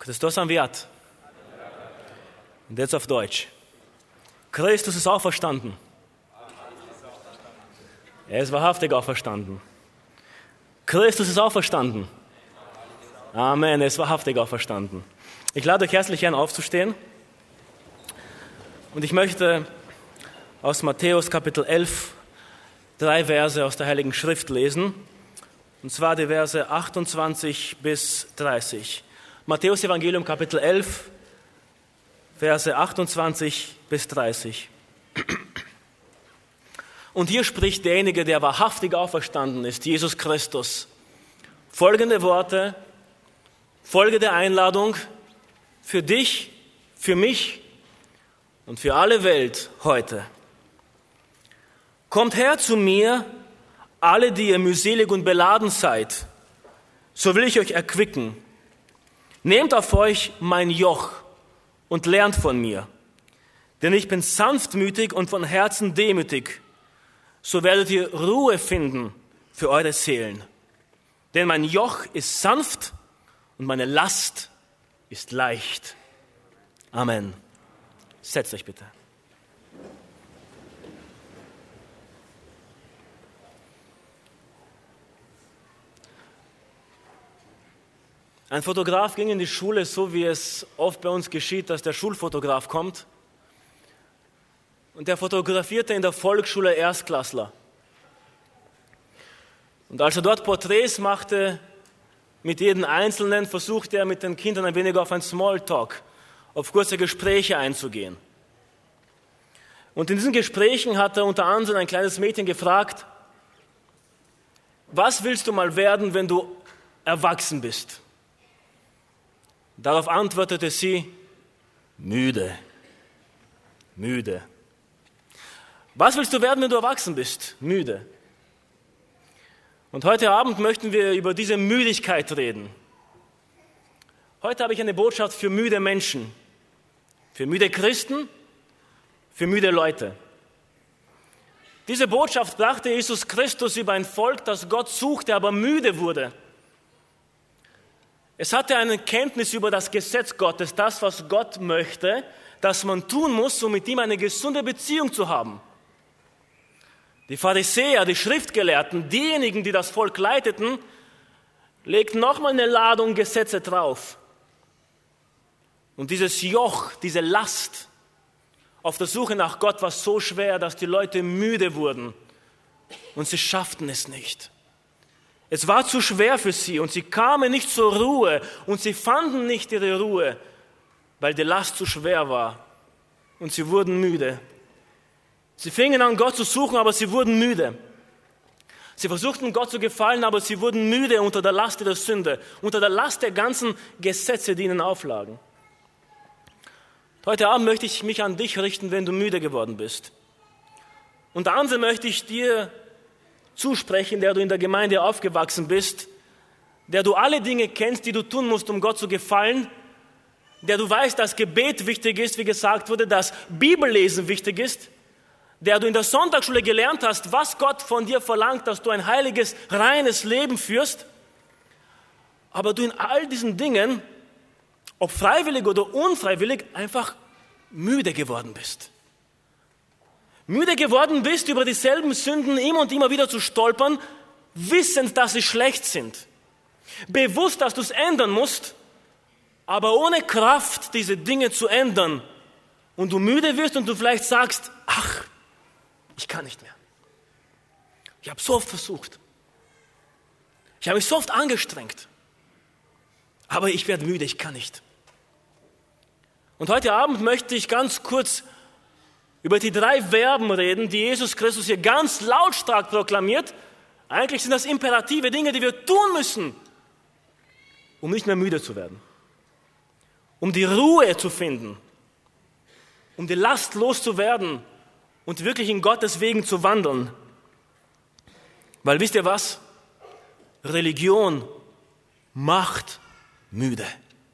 Christos a înviat. Und jetzt auf Deutsch. Christus ist auferstanden. Er ist wahrhaftig auferstanden. Christus ist auferstanden. Amen, er ist wahrhaftig auferstanden. Ich lade euch herzlich ein, aufzustehen. Und ich möchte aus Matthäus Kapitel 11 3 Verse aus der Heiligen Schrift lesen. Und zwar die Verse 28 bis 30. Matthäus Evangelium Kapitel 11, Verse 28 bis 30. Und hier spricht derjenige, der wahrhaftig auferstanden ist, Jesus Christus. Folgende Worte, folgende Einladung für dich, für mich und für alle Welt heute. Kommt her zu mir, alle, die ihr mühselig und beladen seid, so will ich euch erquicken. Nehmt auf euch mein Joch und lernt von mir, denn ich bin sanftmütig und von Herzen demütig, so werdet ihr Ruhe finden für eure Seelen. Denn mein Joch ist sanft und meine Last ist leicht. Amen. Setzt euch bitte. Ein Fotograf ging in die Schule, so wie es oft bei uns geschieht, dass der Schulfotograf kommt. Und der fotografierte in der Volksschule Erstklässler. Und als er dort Porträts machte, mit jedem Einzelnen, versuchte er mit den Kindern ein wenig auf ein Smalltalk, auf kurze Gespräche einzugehen. Und in diesen Gesprächen hat er unter anderem ein kleines Mädchen gefragt, was willst du mal werden, wenn du erwachsen bist? Darauf antwortete sie, müde, müde. Was willst du werden, wenn du erwachsen bist? Müde. Und heute Abend möchten wir über diese Müdigkeit reden. Heute habe ich eine Botschaft für müde Menschen, für müde Christen, für müde Leute. Diese Botschaft brachte Jesus Christus über ein Volk, das Gott suchte, aber müde wurde. Es hatte eine Kenntnis über das Gesetz Gottes, das, was Gott möchte, das man tun muss, um mit ihm eine gesunde Beziehung zu haben. Die Pharisäer, die Schriftgelehrten, diejenigen, die das Volk leiteten, legten nochmal eine Ladung Gesetze drauf. Und dieses Joch, diese Last auf der Suche nach Gott war so schwer, dass die Leute müde wurden und sie schafften es nicht. Es war zu schwer für sie und sie kamen nicht zur Ruhe und sie fanden nicht ihre Ruhe, weil die Last zu schwer war und sie wurden müde. Sie fingen an, Gott zu suchen, aber sie wurden müde. Sie versuchten, Gott zu gefallen, aber sie wurden müde unter der Last der Sünde, unter der Last der ganzen Gesetze, die ihnen auflagen. Heute Abend möchte ich mich an dich richten, wenn du müde geworden bist. Unter anderem möchte ich dir zusprechen, der du in der Gemeinde aufgewachsen bist, der du alle Dinge kennst, die du tun musst, um Gott zu gefallen, der du weißt, dass Gebet wichtig ist, wie gesagt wurde, dass Bibellesen wichtig ist, der du in der Sonntagsschule gelernt hast, was Gott von dir verlangt, dass du ein heiliges, reines Leben führst, aber du in all diesen Dingen, ob freiwillig oder unfreiwillig, einfach müde geworden bist. Müde geworden bist, über dieselben Sünden immer und immer wieder zu stolpern, wissend, dass sie schlecht sind. Bewusst, dass du es ändern musst, aber ohne Kraft, diese Dinge zu ändern. Und du müde wirst und du vielleicht sagst, ach, ich kann nicht mehr. Ich habe so oft versucht. Ich habe mich so oft angestrengt. Aber ich werde müde, ich kann nicht. Und heute Abend möchte ich ganz kurz über die 3 Verben reden, die Jesus Christus hier ganz lautstark proklamiert. Eigentlich sind das imperative Dinge, die wir tun müssen, um nicht mehr müde zu werden. Um die Ruhe zu finden. Um die Last loszuwerden und wirklich in Gottes Wegen zu wandeln. Weil wisst ihr was? Religion macht müde.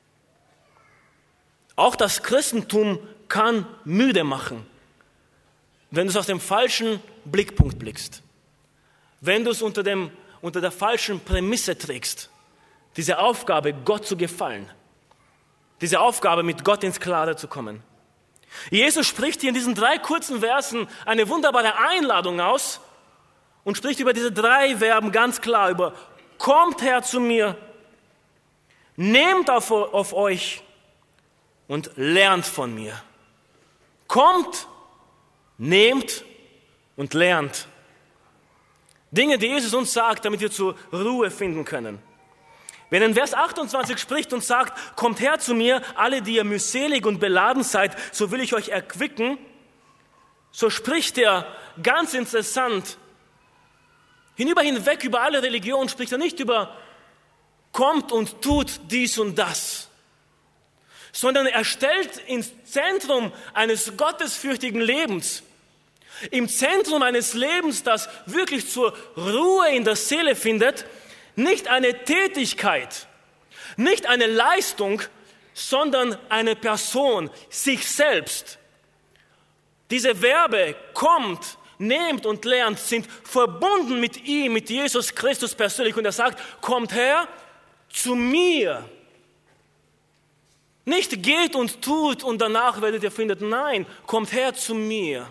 Auch das Christentum kann müde machen, wenn du es aus dem falschen Blickpunkt blickst. Wenn du es unter der falschen Prämisse trägst, diese Aufgabe, Gott zu gefallen. diese Aufgabe, mit Gott ins Klare zu kommen. Jesus spricht hier in diesen 3 kurzen Versen eine wunderbare Einladung aus und spricht über diese 3 Verben ganz klar, über kommt her zu mir, nehmt auf euch und lernt von mir. Kommt, nehmt und lernt. Dinge, die Jesus uns sagt, damit wir zur Ruhe finden können. Wenn er in Vers 28 spricht und sagt, kommt her zu mir, alle, die ihr mühselig und beladen seid, so will ich euch erquicken, so spricht er ganz interessant, hinweg über alle Religionen spricht er nicht über kommt und tut dies und das, sondern er stellt ins Zentrum eines gottesfürchtigen Lebens, im Zentrum eines Lebens, das wirklich zur Ruhe in der Seele findet, nicht eine Tätigkeit, nicht eine Leistung, sondern eine Person, sich selbst. Diese Verbe kommt, nehmt und lernt sind verbunden mit ihm, mit Jesus Christus persönlich. Und er sagt, kommt her zu mir. Nicht geht und tut und danach werdet ihr finden. Nein, kommt her zu mir.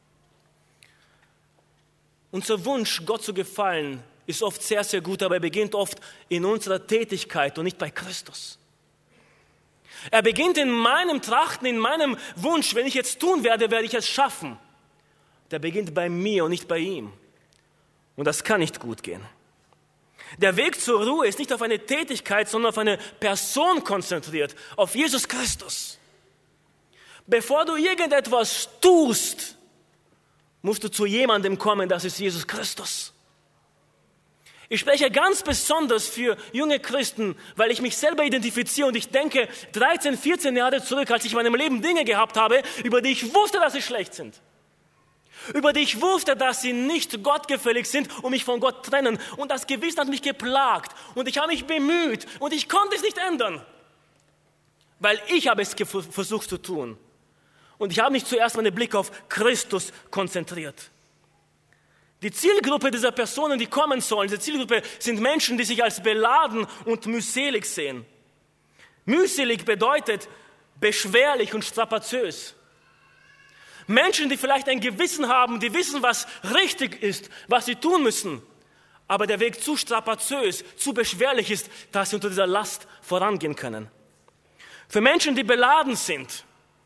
Unser Wunsch, Gott zu gefallen, ist oft sehr, sehr gut, aber er beginnt oft in unserer Tätigkeit und nicht bei Christus. Er beginnt in meinem Trachten, in meinem Wunsch, wenn ich jetzt tun werde, werde ich es schaffen. Der beginnt bei mir und nicht bei ihm. Und das kann nicht gut gehen. Der Weg zur Ruhe ist nicht auf eine Tätigkeit, sondern auf eine Person konzentriert, auf Jesus Christus. Bevor du irgendetwas tust, musst du zu jemandem kommen, das ist Jesus Christus. Ich spreche ganz besonders für junge Christen, weil ich mich selber identifiziere und ich denke 13, 14 Jahre zurück, als ich in meinem Leben Dinge gehabt habe, über die ich wusste, dass sie schlecht sind. Über die ich wusste, dass sie nicht gottgefällig sind und mich von Gott trennen. Und das Gewissen hat mich geplagt und ich habe mich bemüht und ich konnte es nicht ändern, weil ich habe es versucht zu tun. Und ich habe mich zuerst meinen Blick auf Christus konzentriert. Die Zielgruppe dieser Personen, die kommen sollen, diese Zielgruppe sind Menschen, die sich als beladen und mühselig sehen. Mühselig bedeutet beschwerlich und strapaziös. Menschen, die vielleicht ein Gewissen haben, die wissen, was richtig ist, was sie tun müssen, aber der Weg zu strapaziös, zu beschwerlich ist, dass sie unter dieser Last vorangehen können. Für Menschen, die beladen sind,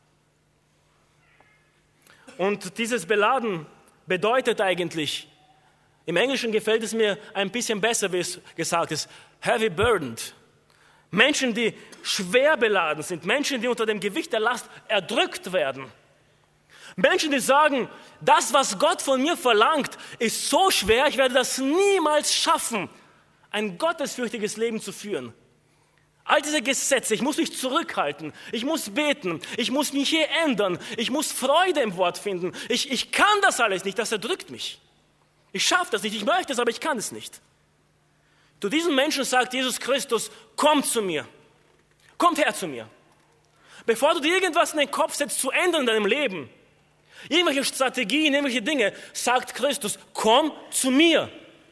und dieses Beladen bedeutet eigentlich, im Englischen gefällt es mir ein bisschen besser, wie es gesagt ist, heavy burdened. Menschen, die schwer beladen sind, Menschen, die unter dem Gewicht der Last erdrückt werden. Menschen, die sagen, das, was Gott von mir verlangt, ist so schwer, ich werde das niemals schaffen, ein gottesfürchtiges Leben zu führen. All diese Gesetze, ich muss mich zurückhalten, ich muss beten, ich muss mich hier ändern, ich muss Freude im Wort finden. Ich kann das alles nicht, das erdrückt mich. Ich schaffe das nicht, ich möchte es, aber ich kann es nicht. Zu diesen Menschen sagt Jesus Christus, kommt zu mir, kommt her zu mir. Bevor du dir irgendwas in den Kopf setzt, zu ändern in deinem Leben, irgendwelche Strategien, irgendwelche Dinge, sagt Christus, komm zu mir.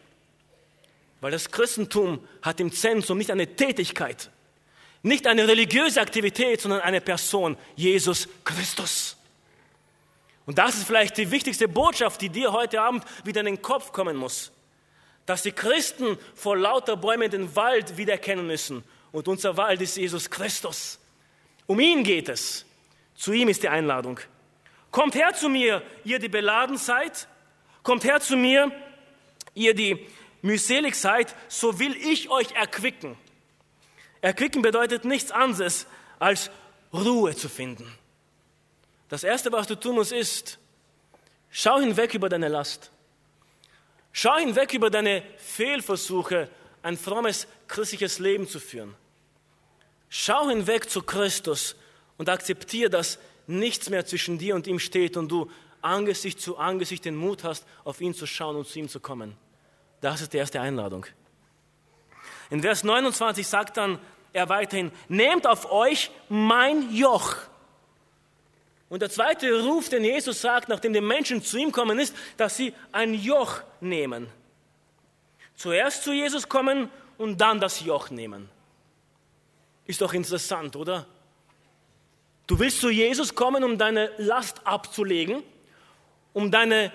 Weil das Christentum hat im Zentrum nicht eine Tätigkeit, nicht eine religiöse Aktivität, sondern eine Person, Jesus Christus. Und das ist vielleicht die wichtigste Botschaft, die dir heute Abend wieder in den Kopf kommen muss. Dass die Christen vor lauter Bäumen den Wald wiedererkennen müssen. Und unser Wald ist Jesus Christus. Um ihn geht es. Zu ihm ist die Einladung. Kommt her zu mir, ihr, die beladen seid. Kommt her zu mir, ihr, die mühselig seid, so will ich euch erquicken. Erquicken bedeutet nichts anderes, als Ruhe zu finden. Das Erste, was du tun musst, ist, schau hinweg über deine Last. Schau hinweg über deine Fehlversuche, ein frommes christliches Leben zu führen. Schau hinweg zu Christus und akzeptiere, dass nichts mehr zwischen dir und ihm steht und du Angesicht zu Angesicht den Mut hast, auf ihn zu schauen und zu ihm zu kommen. Das ist die erste Einladung. In Vers 29 sagt dann er weiterhin, nehmt auf euch mein Joch. Und der zweite Ruf, den Jesus sagt, nachdem die Menschen zu ihm kommen, ist, dass sie ein Joch nehmen. Zuerst zu Jesus kommen und dann das Joch nehmen. Ist doch interessant, oder? Du willst zu Jesus kommen, um deine Last abzulegen, um deine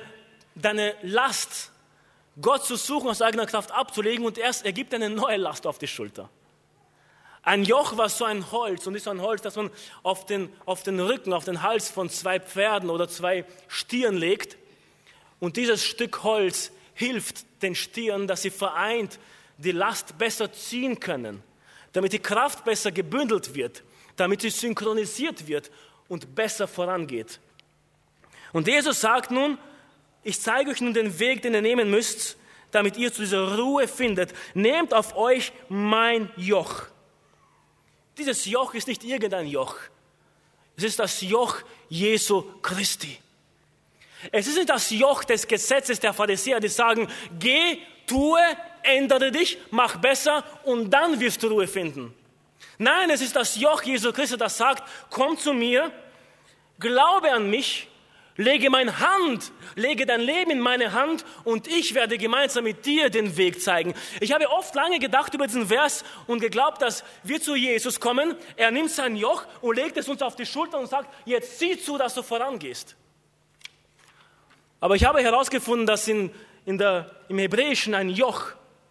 Last Gott zu suchen, aus eigener Kraft abzulegen, und er gibt eine neue Last auf die Schulter. Ein Joch war so ein Holz, und ist so ein Holz, das man auf den Rücken, auf den Hals von 2 Pferden oder 2 Stieren legt. Und dieses Stück Holz hilft den Stieren, dass sie vereint die Last besser ziehen können, damit die Kraft besser gebündelt wird, damit sie synchronisiert wird und besser vorangeht. Und Jesus sagt nun, ich zeige euch nun den Weg, den ihr nehmen müsst, damit ihr zu dieser Ruhe findet. Nehmt auf euch mein Joch. Dieses Joch ist nicht irgendein Joch. Es ist das Joch Jesu Christi. Es ist nicht das Joch des Gesetzes der Pharisäer, die sagen, geh, tue, ändere dich, mach besser und dann wirst du Ruhe finden. Nein, es ist das Joch Jesu Christi, das sagt, komm zu mir, glaube an mich, lege dein Leben in meine Hand und ich werde gemeinsam mit dir den Weg zeigen. Ich habe oft lange gedacht über diesen Vers und geglaubt, dass wir zu Jesus kommen, er nimmt sein Joch und legt es uns auf die Schulter und sagt, jetzt sieh zu, dass du vorangehst. Aber ich habe herausgefunden, dass im Hebräischen ein Joch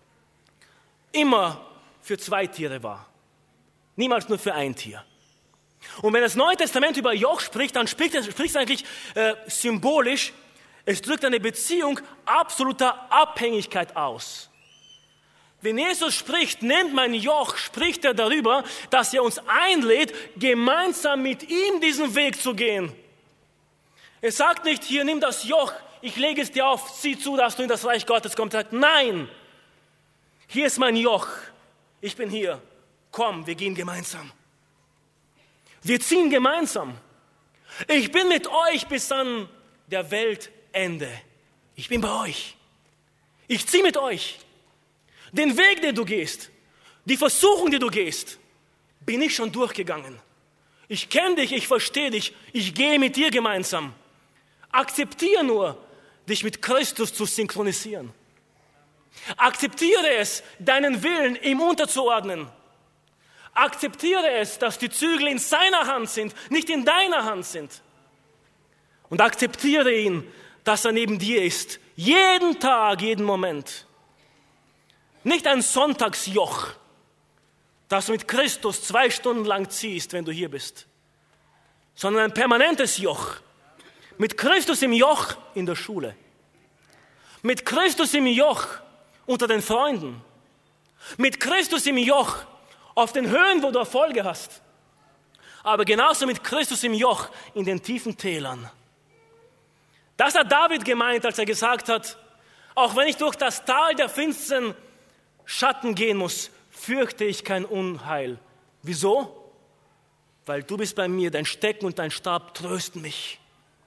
immer für 2 Tiere war. Niemals nur für ein Tier. Und wenn das Neue Testament über Joch spricht, dann spricht es eigentlich symbolisch. Es drückt eine Beziehung absoluter Abhängigkeit aus. Wenn Jesus spricht, nehmt mein Joch, spricht er darüber, dass er uns einlädt, gemeinsam mit ihm diesen Weg zu gehen. Er sagt nicht, hier, nimm das Joch, ich lege es dir auf, sieh zu, dass du in das Reich Gottes kommst. Er sagt, nein, hier ist mein Joch, ich bin hier, komm, wir gehen gemeinsam. Wir ziehen gemeinsam. Ich bin mit euch bis an der Weltende. Ich bin bei euch. Ich ziehe mit euch. Den Weg, den du gehst, die Versuchung, die du gehst, bin ich schon durchgegangen. Ich kenne dich, ich verstehe dich, ich gehe mit dir gemeinsam. Akzeptiere nur, dich mit Christus zu synchronisieren. Akzeptiere es, deinen Willen ihm unterzuordnen. Akzeptiere es, dass die Zügel in seiner Hand sind, nicht in deiner Hand sind. Und akzeptiere ihn, dass er neben dir ist. Jeden Tag, jeden Moment. Nicht ein Sonntagsjoch, das du mit Christus 2 Stunden lang ziehst, wenn du hier bist. Sondern ein permanentes Joch. Mit Christus im Joch in der Schule. Mit Christus im Joch unter den Freunden. Mit Christus im Joch auf den Höhen, wo du Erfolge hast. Aber genauso mit Christus im Joch in den tiefen Tälern. Das hat David gemeint, als er gesagt hat, auch wenn ich durch das Tal der finsteren Schatten gehen muss, fürchte ich kein Unheil. Wieso? Weil du bist bei mir, dein Stecken und dein Stab trösten mich.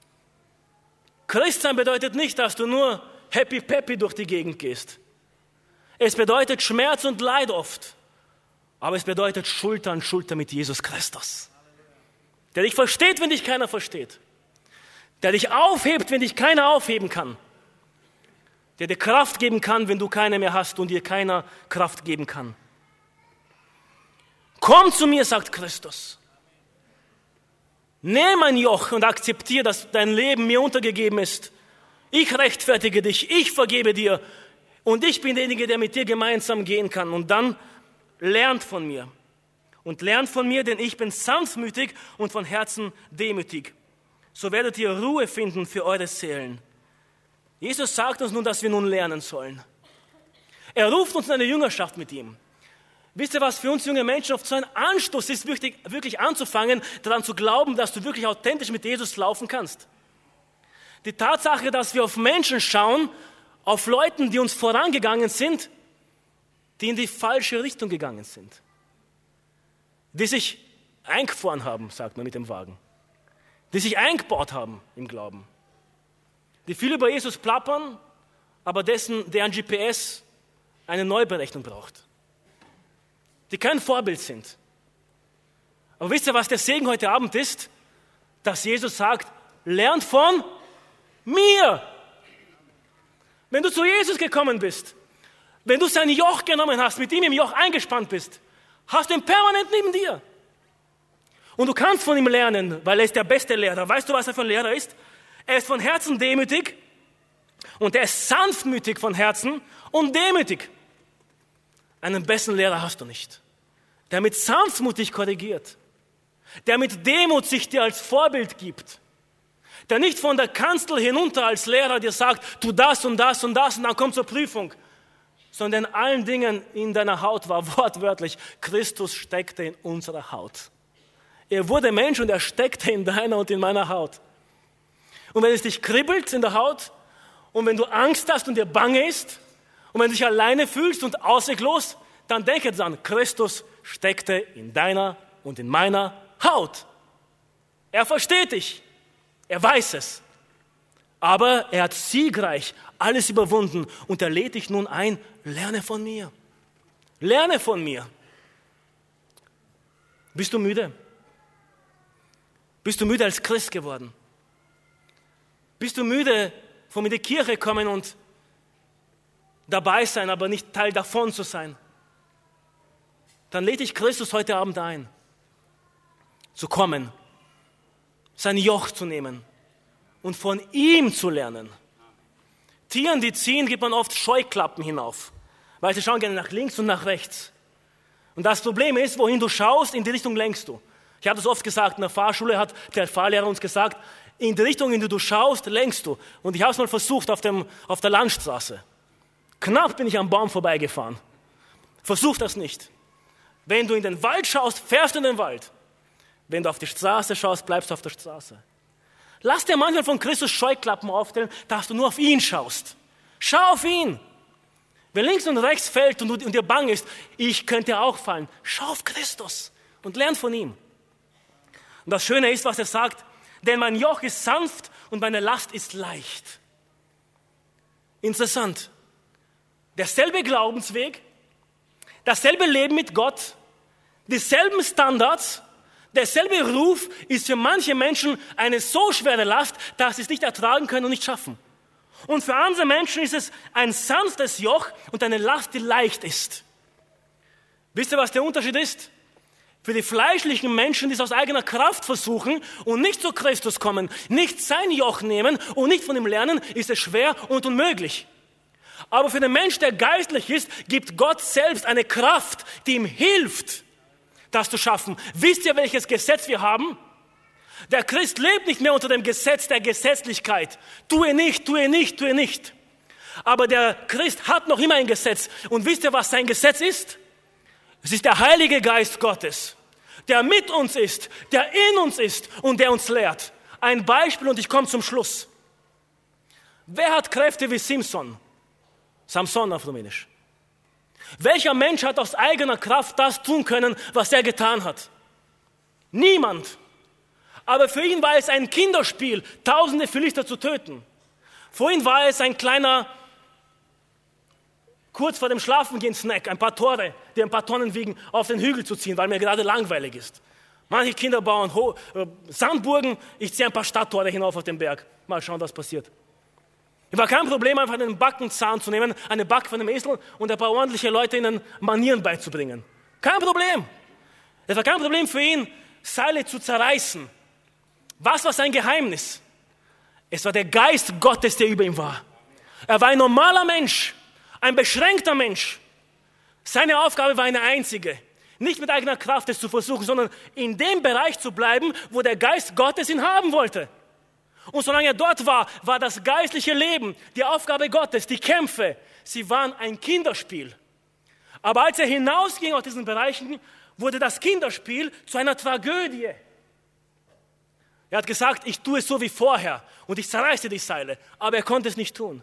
Christsein bedeutet nicht, dass du nur happy peppy durch die Gegend gehst. Es bedeutet Schmerz und Leid oft. Aber es bedeutet Schulter an Schulter mit Jesus Christus. Der dich versteht, wenn dich keiner versteht. Der dich aufhebt, wenn dich keiner aufheben kann. Der dir Kraft geben kann, wenn du keine mehr hast und dir keiner Kraft geben kann. Komm zu mir, sagt Christus. Nimm ein Joch und akzeptiere, dass dein Leben mir untergegeben ist. Ich rechtfertige dich, ich vergebe dir und ich bin derjenige, der mit dir gemeinsam gehen kann. Und dann lernt von mir. Und lernt von mir, denn ich bin sanftmütig und von Herzen demütig. So werdet ihr Ruhe finden für eure Seelen. Jesus sagt uns nun, dass wir nun lernen sollen. Er ruft uns in eine Jüngerschaft mit ihm. Wisst ihr, was für uns junge Menschen oft so ein Anstoß ist, wirklich anzufangen, daran zu glauben, dass du wirklich authentisch mit Jesus laufen kannst? Die Tatsache, dass wir auf Menschen schauen, auf Leuten, die uns vorangegangen sind, die in die falsche Richtung gegangen sind. Die sich eingefahren haben, sagt man mit dem Wagen. Die sich eingebaut haben im Glauben. Die viel über Jesus plappern, aber deren GPS eine Neuberechnung braucht. Die kein Vorbild sind. Aber wisst ihr, was der Segen heute Abend ist? Dass Jesus sagt, lernt von mir. Wenn du zu Jesus gekommen bist, wenn du sein Joch genommen hast, mit ihm im Joch eingespannt bist, hast du ihn permanent neben dir. Und du kannst von ihm lernen, weil er ist der beste Lehrer. Weißt du, was er für ein Lehrer ist? Er ist von Herzen demütig und er ist sanftmütig von Herzen und demütig. Einen besseren Lehrer hast du nicht. Der mit sanftmütig korrigiert. Der mit Demut sich dir als Vorbild gibt. Der nicht von der Kanzel hinunter als Lehrer dir sagt, tu das und das und das und dann kommt zur Prüfung. Sondern in allen Dingen in deiner Haut war wortwörtlich, Christus steckte in unserer Haut. Er wurde Mensch und er steckte in deiner und in meiner Haut. Und wenn es dich kribbelt in der Haut und wenn du Angst hast und dir bange ist und wenn du dich alleine fühlst und ausweglos, dann denke dran, Christus steckte in deiner und in meiner Haut. Er versteht dich. Er weiß es. Aber er hat siegreich alles überwunden und er lädt dich nun ein, lerne von mir. Lerne von mir. Bist du müde? Bist du müde als Christ geworden? Bist du müde von in die Kirche kommen und dabei sein, aber nicht Teil davon zu sein? Dann lädt dich Christus heute Abend ein, zu kommen, sein Joch zu nehmen und von ihm zu lernen. Tieren, die ziehen, gibt man oft Scheuklappen hinauf, weil sie schauen gerne nach links und nach rechts. Und das Problem ist, wohin du schaust, in die Richtung lenkst du. Ich habe das oft gesagt, in der Fahrschule hat der Fahrlehrer uns gesagt, in die Richtung, in die du schaust, lenkst du. Und ich habe es mal versucht auf der Landstraße. Knapp bin ich am Baum vorbeigefahren. Versuch das nicht. Wenn du in den Wald schaust, fährst du in den Wald. Wenn du auf die Straße schaust, bleibst du auf der Straße. Lass dir manchmal von Christus Scheuklappen aufstellen, dass du nur auf ihn schaust. Schau auf ihn. Wenn links und rechts fällt und dir bang ist, ich könnte auch fallen. Schau auf Christus und lern von ihm. Und das Schöne ist, was er sagt, denn mein Joch ist sanft und meine Last ist leicht. Interessant. Derselbe Glaubensweg, dasselbe Leben mit Gott, dieselben Standards, derselbe Ruf ist für manche Menschen eine so schwere Last, dass sie es nicht ertragen können und nicht schaffen. Und für andere Menschen ist es ein sanftes Joch und eine Last, die leicht ist. Wisst ihr, was der Unterschied ist? Für die fleischlichen Menschen, die es aus eigener Kraft versuchen und nicht zu Christus kommen, nicht sein Joch nehmen und nicht von ihm lernen, ist es schwer und unmöglich. Aber für den Mensch, der geistlich ist, gibt Gott selbst eine Kraft, die ihm hilft, das zu schaffen. Wisst ihr, welches Gesetz wir haben? Der Christ lebt nicht mehr unter dem Gesetz der Gesetzlichkeit. Tue nicht, tue nicht, tue nicht. Aber der Christ hat noch immer ein Gesetz. Und wisst ihr, was sein Gesetz ist? Es ist der Heilige Geist Gottes, der mit uns ist, der in uns ist und der uns lehrt. Ein Beispiel und ich komme zum Schluss. Wer hat Kräfte wie Samson auf Rumänisch? Welcher Mensch hat aus eigener Kraft das tun können, was er getan hat? Niemand. Aber für ihn war es ein Kinderspiel, tausende Philister zu töten. Für ihn war es ein kleiner, kurz vor dem Schlafengehen Snack, ein paar Tore, die ein paar Tonnen wiegen, auf den Hügel zu ziehen, weil mir gerade langweilig ist. Manche Kinder bauen Sandburgen, ich ziehe ein paar Stadttore hinauf auf den Berg. Mal schauen, was passiert. Es war kein Problem, einfach einen Backenzahn zu nehmen, eine Backe von einem Esel und ein paar ordentliche Leute ihnen Manieren beizubringen. Kein Problem. Es war kein Problem für ihn, Seile zu zerreißen. Was war sein Geheimnis? Es war der Geist Gottes, der über ihm war. Er war ein normaler Mensch, ein beschränkter Mensch. Seine Aufgabe war eine einzige. Nicht mit eigener Kraft es zu versuchen, sondern in dem Bereich zu bleiben, wo der Geist Gottes ihn haben wollte. Und solange er dort war, war das geistliche Leben, die Aufgabe Gottes, die Kämpfe, sie waren ein Kinderspiel. Aber als er hinausging aus diesen Bereichen, wurde das Kinderspiel zu einer Tragödie. Er hat gesagt, ich tue es so wie vorher und ich zerreiße die Seile, aber er konnte es nicht tun.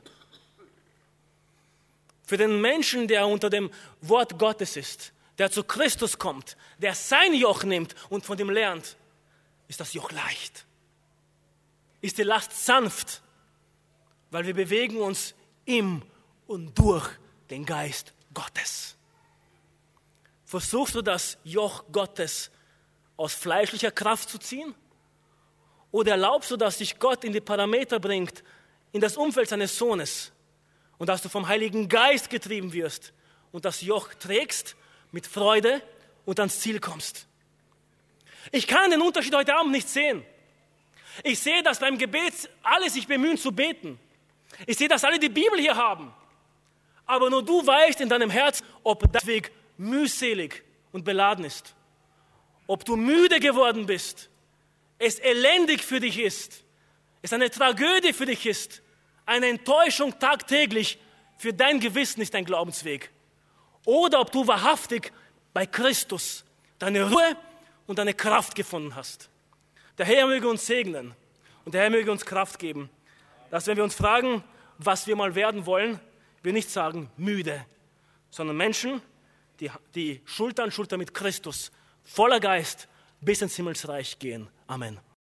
Für den Menschen, der unter dem Wort Gottes ist, der zu Christus kommt, der sein Joch nimmt und von ihm lernt, ist das Joch leicht. Ist die Last sanft, weil wir bewegen uns im und durch den Geist Gottes. Versuchst du das Joch Gottes aus fleischlicher Kraft zu ziehen? Oder erlaubst du, dass dich Gott in die Parameter bringt, in das Umfeld seines Sohnes und dass du vom Heiligen Geist getrieben wirst und das Joch trägst mit Freude und ans Ziel kommst? Ich kann den Unterschied heute Abend nicht sehen. Ich sehe, dass beim Gebet alle sich bemühen zu beten. Ich sehe, dass alle die Bibel hier haben. Aber nur du weißt in deinem Herzen, ob dein Weg mühselig und beladen ist. Ob du müde geworden bist, es elendig für dich ist, es eine Tragödie für dich ist, eine Enttäuschung tagtäglich für dein Gewissen ist dein Glaubensweg. Oder ob du wahrhaftig bei Christus deine Ruhe und deine Kraft gefunden hast. Der Herr möge uns segnen und der Herr möge uns Kraft geben, dass wenn wir uns fragen, was wir mal werden wollen, wir nicht sagen müde, sondern Menschen, die Schulter an Schulter mit Christus, voller Geist bis ins Himmelsreich gehen. Amen.